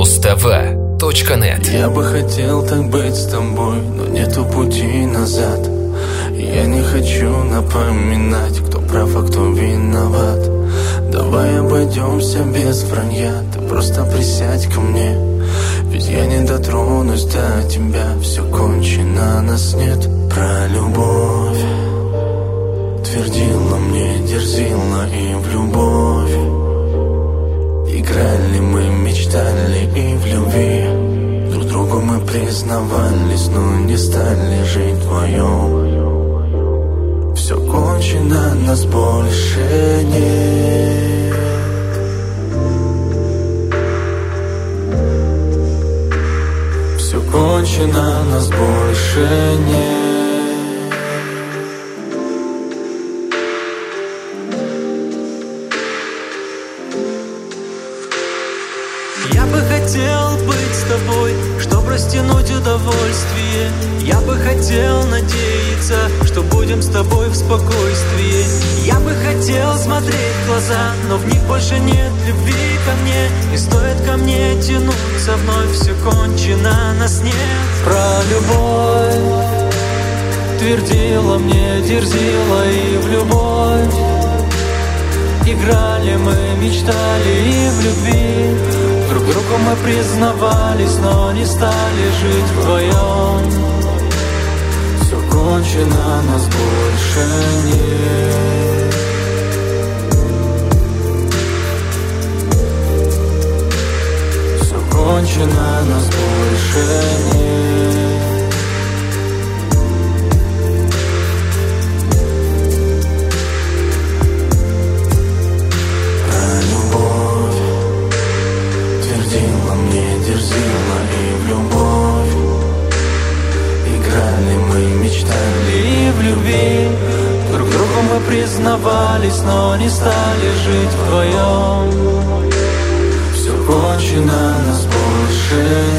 mustava.net. Я бы хотел так быть с тобой, но нету пути назад. Я не хочу напоминать, кто прав, а кто виноват. Давай обойдемся без вранья, ты просто присядь ко мне. Ведь я не дотронусь до тебя, все кончено, нас нет. Про любовь твердила мне, дерзила и в любовь. Играли мы, мечтали и в любви. Друг другу мы признавались, но не стали жить вдвоем. Все кончено, нас больше нет. Все кончено, нас больше нет. Я бы хотел быть с тобой, чтоб растянуть удовольствие. Я бы хотел надеяться, что будем с тобой в спокойствии. Я бы хотел смотреть в глаза, но в них больше нет любви ко мне. Не стоит ко мне тянуться вновь, все кончено, нас нет. Про любовь твердила мне, дерзила и в любовь. Играли мы, мечтали и в любви. Друг другу мы признавались, но не стали жить вдвоем. Все кончено, нас больше нет. Все кончено, нас больше нет. Дерзила и в любовь. Играли мы, мечтали и в любви. Друг другу мы признавались, но не стали жить вдвоем. Все кончено, нас больше нет.